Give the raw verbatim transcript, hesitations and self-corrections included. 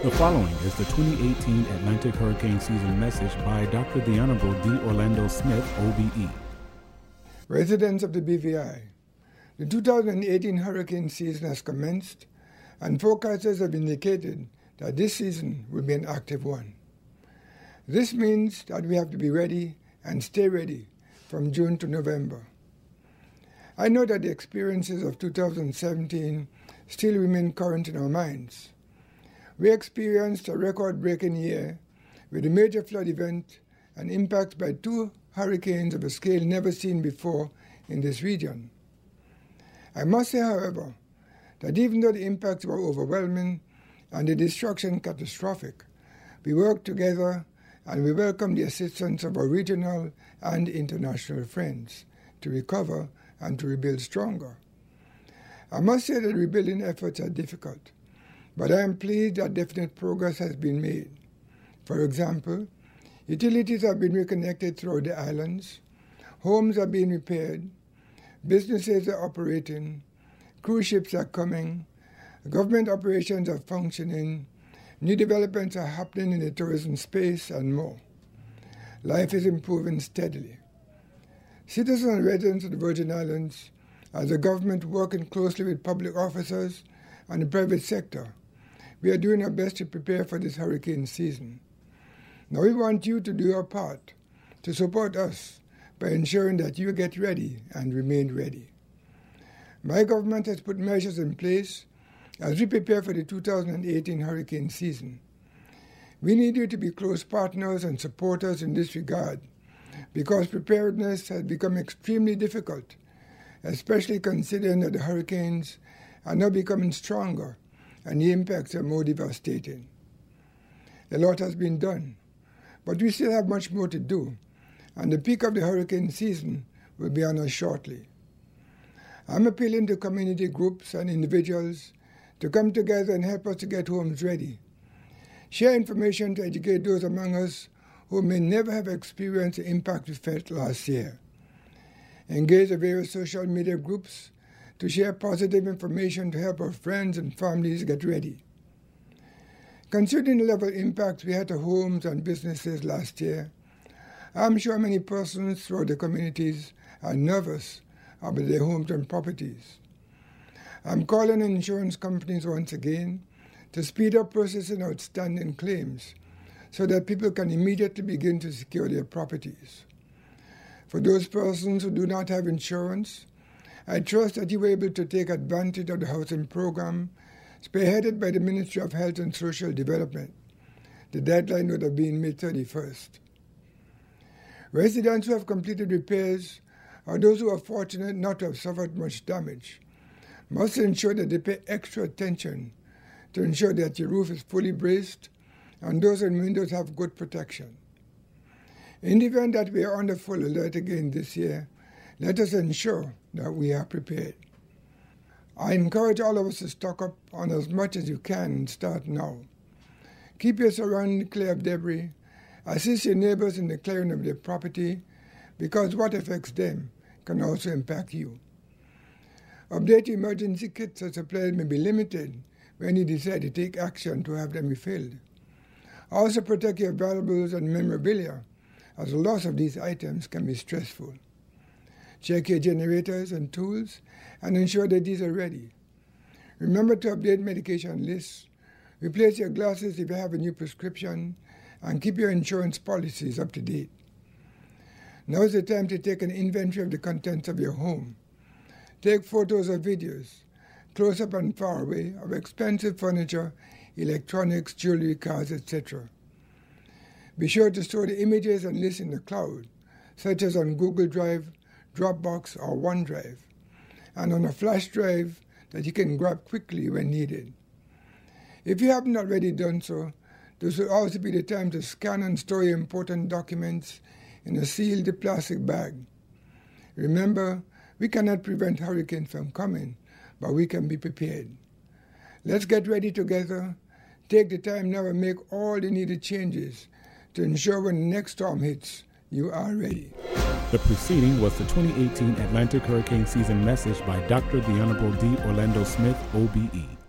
The following is the twenty eighteen Atlantic Hurricane Season message by Doctor The Honorable D. Orlando Smith, O B E. Residents of the B V I, the two thousand eighteen hurricane season has commenced, and forecasters have indicated that this season will be an active one. This means that we have to be ready and stay ready from June to November. I know that the experiences of two thousand seventeen still remain current in our minds. We experienced a record-breaking year with a major flood event and impacts by two hurricanes of a scale never seen before in this region. I must say, however, that even though the impacts were overwhelming and the destruction catastrophic, we worked together and we welcomed the assistance of our regional and international friends to recover and to rebuild stronger. I must say that rebuilding efforts are difficult, but I am pleased that definite progress has been made. For example, utilities have been reconnected throughout the islands, homes are being repaired, businesses are operating, cruise ships are coming, government operations are functioning, new developments are happening in the tourism space, and more. Life is improving steadily. Citizens and residents of the Virgin Islands, as the government working closely with public officers and the private sector, we are doing our best to prepare for this hurricane season. Now we want you to do your part to support us by ensuring that you get ready and remain ready. My government has put measures in place as we prepare for the two thousand eighteen hurricane season. We need you to be close partners and supporters in this regard because preparedness has become extremely difficult, especially considering that the hurricanes are now becoming stronger and the impacts are more devastating. A lot has been done, but we still have much more to do, and the peak of the hurricane season will be on us shortly. I'm appealing to community groups and individuals to come together and help us to get homes ready. Share information to educate those among us who may never have experienced the impact we felt last year. Engage the various social media groups to share positive information to help our friends and families get ready. Considering the level of impact we had to homes and businesses last year, I'm sure many persons throughout the communities are nervous about their homes and properties. I'm calling on insurance companies once again to speed up processing outstanding claims so that people can immediately begin to secure their properties. For those persons who do not have insurance, I trust that you were able to take advantage of the housing program spearheaded by the Ministry of Health and Social Development. The deadline would have been May thirty-first. Residents who have completed repairs or those who are fortunate not to have suffered much damage must ensure that they pay extra attention to ensure that your roof is fully braced and doors and windows have good protection. In the event that we are under full alert again this year, let us ensure that we are prepared. I encourage all of us to stock up on as much as you can and start now. Keep your surroundings clear of debris. Assist your neighbors in the clearing of their property because what affects them can also impact you. Update emergency kits as supplies may be limited when you decide to take action to have them refilled. Also protect your valuables and memorabilia as the loss of these items can be stressful. Check your generators and tools and ensure that these are ready. Remember to update medication lists, replace your glasses if you have a new prescription, and keep your insurance policies up to date. Now is the time to take an inventory of the contents of your home. Take photos or videos, close up and far away, of expensive furniture, electronics, jewelry, cars, et cetera. Be sure to store the images and lists in the cloud, such as on Google Drive, Dropbox, or OneDrive, and on a flash drive that you can grab quickly when needed. If you haven't already done so, this will also be the time to scan and store your important documents in a sealed plastic bag. Remember, we cannot prevent hurricanes from coming, but we can be prepared. Let's get ready together. Take the time now and make all the needed changes to ensure when the next storm hits, you are ready. The preceding was the twenty eighteen Atlantic Hurricane Season message by Doctor The Honorable D. Orlando Smith, O B E.